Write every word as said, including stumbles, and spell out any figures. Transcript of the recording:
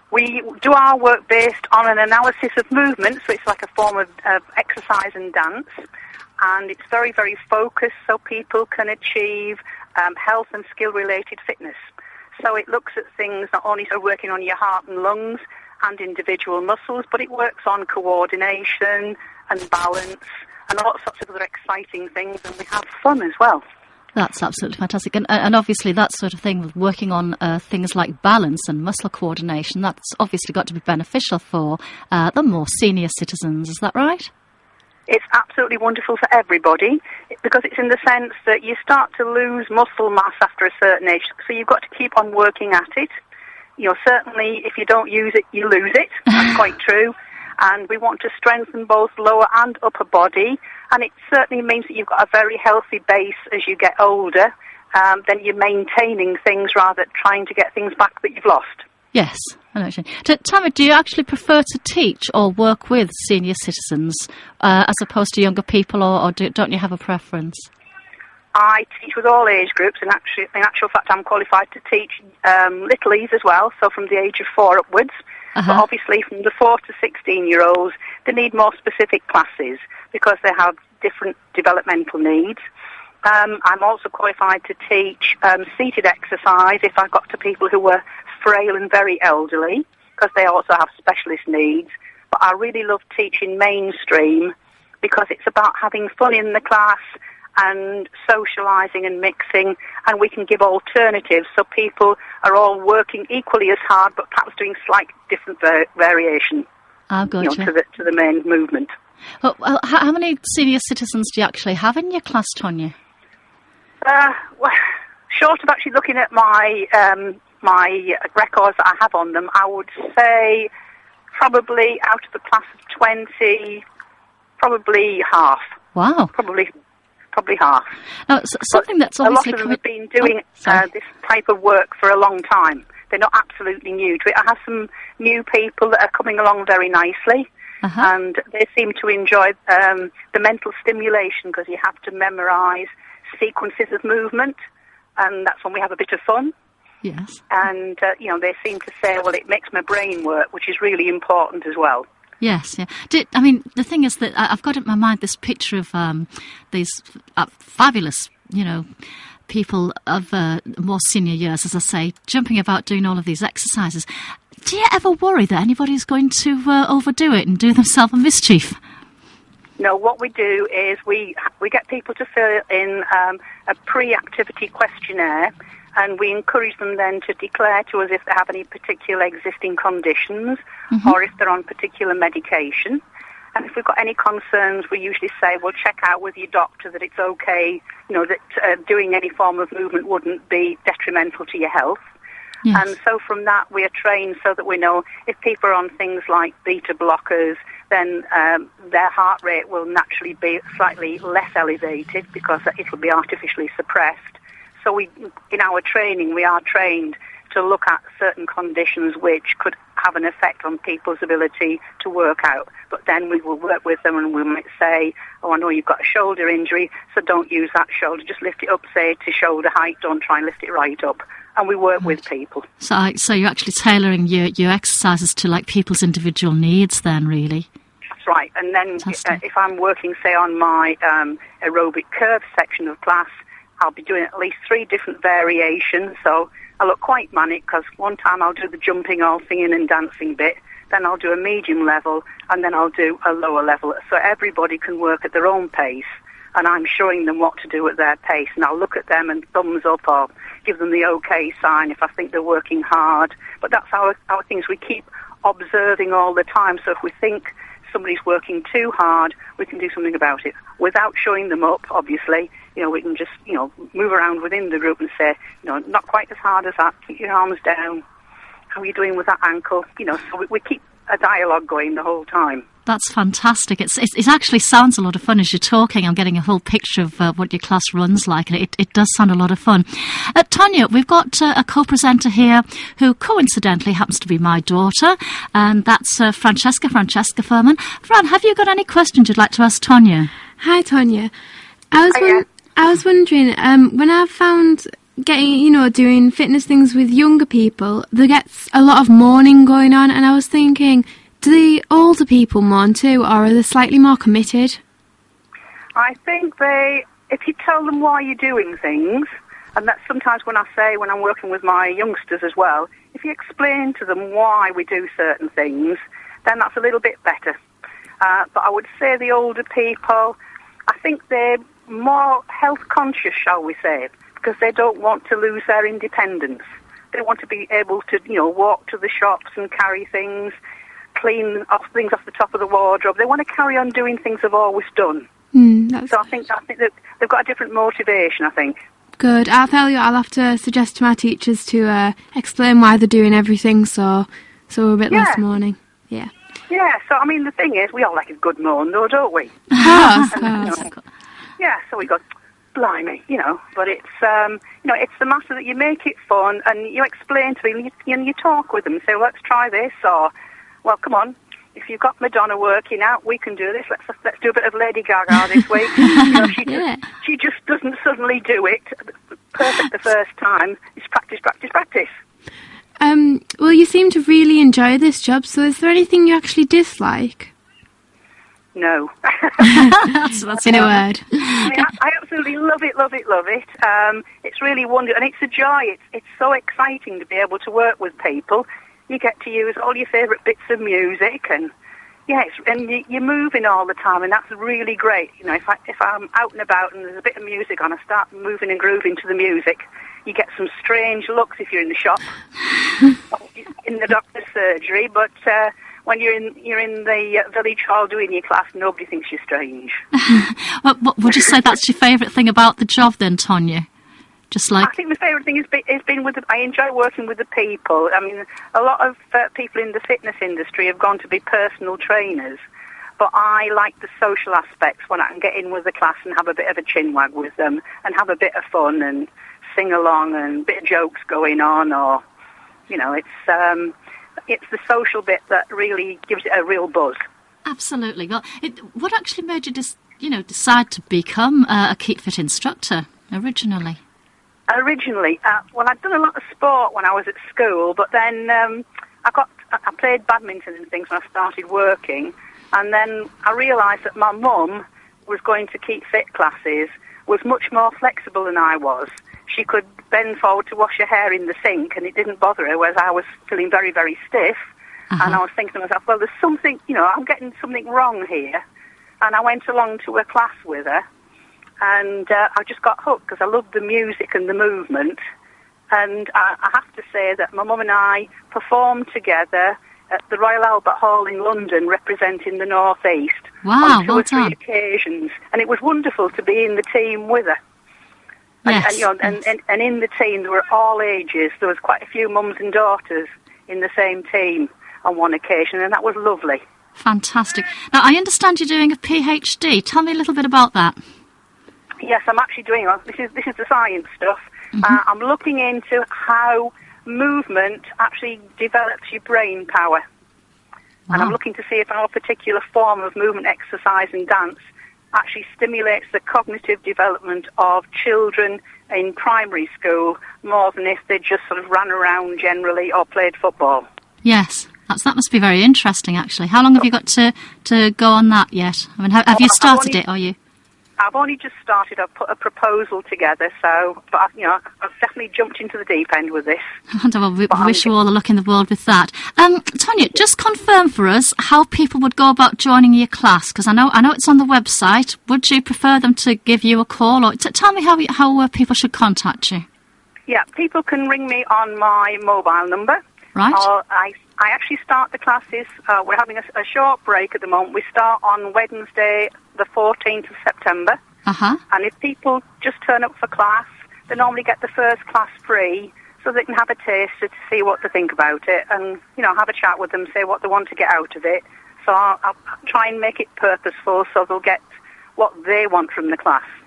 We do our work based on an analysis of movement, so it's like a form of, of exercise and dance, and it's very, very focused so people can achieve um, health and skill-related fitness. So it looks at things not only sort of working on your heart and lungs and individual muscles, but it works on coordination and balance and all sorts of other exciting things, and we have fun as well. That's absolutely fantastic. And, and obviously that sort of thing, working on uh, things like balance and muscle coordination, that's obviously got to be beneficial for uh, the more senior citizens. Is that right? It's absolutely wonderful for everybody because it's in the sense that you start to lose muscle mass after a certain age. So you've got to keep on working at it. You know, certainly if you don't use it, you lose it. That's quite true. And we want to strengthen both lower and upper body. And it certainly means that you've got a very healthy base as you get older. Um, then you're maintaining things rather than trying to get things back that you've lost. Yes, I know what you mean. T- Tammy, do you actually prefer to teach or work with senior citizens uh, as opposed to younger people, or, or do, don't you have a preference? I teach with all age groups, and actually, in actual fact, I'm qualified to teach um, littlies as well, so from the age of four upwards. Uh-huh. But obviously, from the four to sixteen-year-olds, they need more specific classes because they have different developmental needs. Um, I'm also qualified to teach um, seated exercise if I got to people who were frail and very elderly, because they also have specialist needs. But I really love teaching mainstream because it's about having fun in the class and socialising and mixing, and we can give alternatives so people are all working equally as hard but perhaps doing slight different var- variation oh, gotcha. you know, to, the, to the main movement. Well, well, how many senior citizens do you actually have in your class, Tonya? Uh, well, short of actually looking at my um, my records that I have on them, I would say probably out of the class of twenty, probably half. Wow. Probably probably half. Now, so something that's obviously... A lot of them have been doing oh, uh, this type of work for a long time. They're not absolutely new to it. I have some new people that are coming along very nicely. Uh-huh. And they seem to enjoy um, the mental stimulation because you have to memorise sequences of movement, and that's when we have a bit of fun. Yes. And, uh, you know, they seem to say, well, it makes my brain work, which is really important as well. Yes, yeah. Did, I mean, the thing is that I've got in my mind this picture of um, these uh, fabulous, you know, people of uh, more senior years, as I say, jumping about doing all of these exercises. Do you ever worry that anybody's going to uh, overdo it and do themselves a mischief? No, what we do is we we get people to fill in um, a pre-activity questionnaire, and we encourage them then to declare to us if they have any particular existing conditions mm-hmm. or if they're on particular medication. And if we've got any concerns, we usually say, well, check out with your doctor that it's okay, you know, that uh, doing any form of movement wouldn't be detrimental to your health. Yes. And so from that, we are trained so that we know if people are on things like beta blockers, then um, their heart rate will naturally be slightly less elevated because it will be artificially suppressed. So we, in our training, we are trained to look at certain conditions which could have an effect on people's ability to work out. But then we will work with them and we might say, oh, I know you've got a shoulder injury, so don't use that shoulder. Just lift it up, say, to shoulder height. Don't try and lift it right up. And we work right. with people. So I, so you're actually tailoring your, your exercises to, like, people's individual needs then, really? That's right. And then uh, if I'm working, say, on my um, aerobic curve section of class, I'll be doing at least three different variations. So I look quite manic because one time I'll do the jumping, all singing and dancing bit. Then I'll do a medium level, and then I'll do a lower level. So everybody can work at their own pace. And I'm showing them what to do at their pace. And I'll look at them and thumbs up or give them the OK sign if I think they're working hard. But that's our, our things. We keep observing all the time. So if we think somebody's working too hard, we can do something about it. Without showing them up, obviously, you know, we can just, you know, move around within the group and say, you know, not quite as hard as that. Keep your arms down. How are you doing with that ankle? You know, so we, we keep a dialogue going the whole time. That's fantastic. It's, it's, it actually sounds a lot of fun as you're talking. I'm getting a whole picture of uh, what your class runs like, and it, it does sound a lot of fun. Uh, Tonya, we've got uh, a co-presenter here who coincidentally happens to be my daughter, and that's uh, Francesca, Francesca Furman. Fran, have you got any questions you'd like to ask Tonya? Hi, Tonya. I was, won- I was wondering, um, when I found getting, you know, doing fitness things with younger people, there gets a lot of mourning going on, and I was thinking, do the older people mourn too, or are they slightly more committed? I think they, if you tell them why you're doing things, and that's sometimes when I say, when I'm working with my youngsters as well, if you explain to them why we do certain things, then that's a little bit better. Uh, but I would say the older people, I think they're more health conscious, shall we say, because they don't want to lose their independence. They want to be able to, you know, walk to the shops and carry things, clean off things off the top of the wardrobe. They want to carry on doing things they've always done. Mm, so I think I think that they've got a different motivation, I think. Good. I'll tell you, I'll have to suggest to my teachers to uh, explain why they're doing everything, so so we're a bit yeah. less mourning. Yeah. Yeah, so I mean, the thing is, we all like a good moan, though, don't we? Of course, of course. You know, yeah, so we go, blimey, you know, but it's, um, you know, it's the matter that you make it fun and you explain to them, you, and you talk with them and say, well, let's try this, or, well, come on, if you've got Madonna working out, we can do this, let's let's do a bit of Lady Gaga this week. You know, she, yeah. just, she just doesn't suddenly do it perfect the first time. It's practice, practice, practice. Um, well, you seem to really enjoy this job, so is there anything you actually dislike? No. that's, that's in a word. I, mean, I, I absolutely love it, love it, love it. Um, it's really wonderful, and it's a joy. It's, it's so exciting to be able to work with people. You get to use all your favourite bits of music, and yeah, it's, and you, you're moving all the time, and that's really great. You know, if, I, if I'm out and about and there's a bit of music on, I start moving and grooving to the music. You get some strange looks if you're in the shop, in the doctor's surgery, but uh, when you're in you're in the uh, village hall doing your class, nobody thinks you're strange. Well, what, would you say that's your favourite thing about the job then, Tonya? Just like... I think my favourite thing has been, has been with the, I enjoy working with the people. I mean, a lot of uh, people in the fitness industry have gone to be personal trainers, but I like the social aspects when I can get in with the class and have a bit of a chinwag with them and have a bit of fun and sing along and a bit of jokes going on, or, you know, it's um, it's the social bit that really gives it a real buzz. Absolutely. Well, it, what actually made you, dis, you know, decide to become uh, a Keep Fit instructor originally? Originally, uh, well, I'd done a lot of sport when I was at school, but then um, I got I played badminton and things when I started working, and then I realised that my mum was going to Keep Fit classes, was much more flexible than I was. She could bend forward to wash her hair in the sink and it didn't bother her, whereas I was feeling very, very stiff. Uh-huh. And I was thinking to myself, well, there's something, you know, I'm getting something wrong here. And I went along to a class with her, and uh, I just got hooked because I loved the music and the movement. And I, I have to say that my mum and I performed together at the Royal Albert Hall in London, representing the North East. Wow, on two well or three done. occasions. And it was wonderful to be in the team with her. And, Yes. and, you know, and, and, and in the team, there were all ages. There was quite a few mums and daughters in the same team on one occasion, and that was lovely. Fantastic. Now, I understand you're doing a PhD. Tell me a little bit about that. Yes, I'm actually doing it. This is, this is the science stuff. Mm-hmm. Uh, I'm looking into how movement actually develops your brain power. Wow. And I'm looking to see if our particular form of movement, exercise and dance actually stimulates the cognitive development of children in primary school more than if they just sort of ran around generally or played football. Yes, that's, that must be very interesting, actually. How long have you got to, to go on that yet? I mean, have, have you started only, it, are you? I've only just started. I've put a proposal together, so, but I've, you know, I've definitely jumped into the deep end with this. Well, we wish you all the luck in the world with that. Um, Tonya, just confirm for us how people would go about joining your class, because I know I know it's on the website. Would you prefer them to give you a call, or t- tell me how we, how uh, people should contact you? Yeah, people can ring me on my mobile number. Right. Or I, I actually start the classes. Uh, we're having a, a short break at the moment. We start on Wednesday, the fourteenth of September. Uh-huh. And if people just turn up for class, they normally get the first class free, so they can have a taste to see what they think about it, and, you know, have a chat with them, say what they want to get out of it. So I'll, I'll try and make it purposeful so they'll get what they want from the class.